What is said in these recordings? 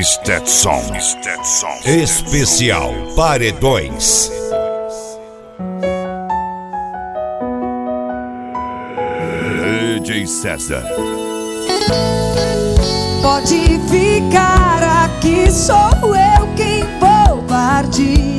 Stetson. Especial Paredões. DJ César. Pode ficar aqui, sou eu quem vou partir.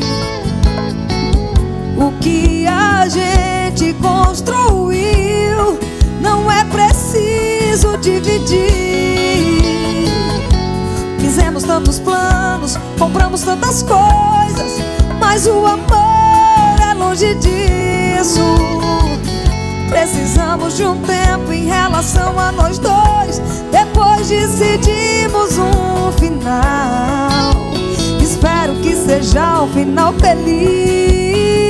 O que a gente construiu não é preciso dividir. Fizemos tantos planos, compramos tantas coisas, mas o amor é longe disso. Precisamos de um tempo em relação a nós dois, depois decidimos um final. Espero que seja um final feliz.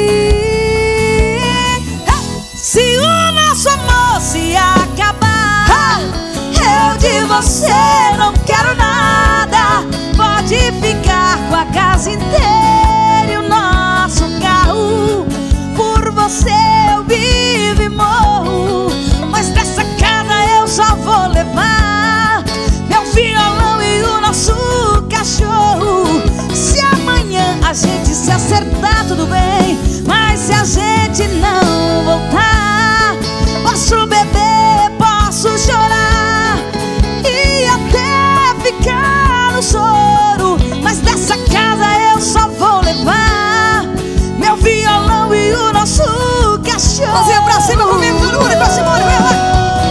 Se o nosso amor se acabar, eu de você não quero nada. Pode ficar com a casa inteira e o nosso carro. Por você eu vivo e morro, mas dessa casa eu só vou levar meu violão e o nosso cachorro. Se amanhã a gente se acertar, tudo bem, mas se a gente não voltar, posso beber, posso chorar e até ficar no choro, mas dessa casa eu só vou levar meu violão e o nosso cachorro. Mãozinha pra cima comigo, todo mundo pra cima, olha, vai lá.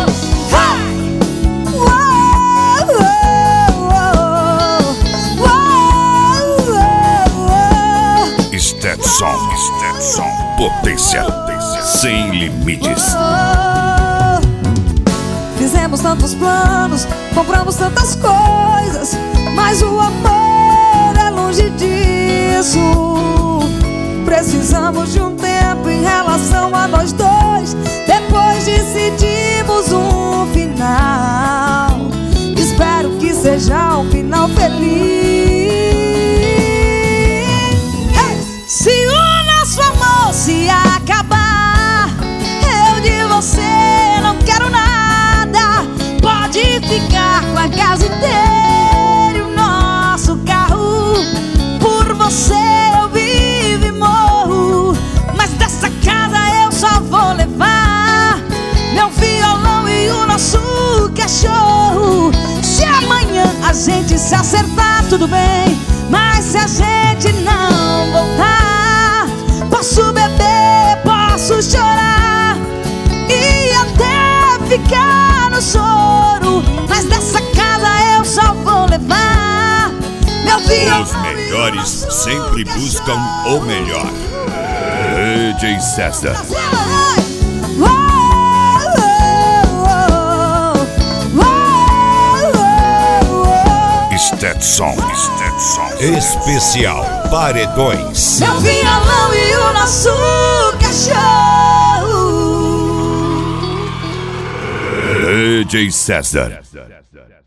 Stetson. Potência sem limites. Fizemos tantos planos, compramos tantas coisas, mas o amor é longe disso. Precisamos de um tempo em relação a nós dois, depois decidimos um final. Espero que seja um final feliz. Se o nosso amor se acabar, eu de você não quero nada. Pode ficar com a casa inteira e o nosso carro. Por você eu vivo e morro, mas dessa casa eu só vou levar meu violão e o nosso cachorro. Se amanhã a gente se acertar, tudo bem, mas se a gente não voltar, posso beber, posso chorar e até ficar no choro, mas dessa casa eu só vou levar meu violão. Os melhores sempre buscam o melhor. DJ César. Stetson. Especial Paredões. Meu violão e o nosso cachorro. DJ César.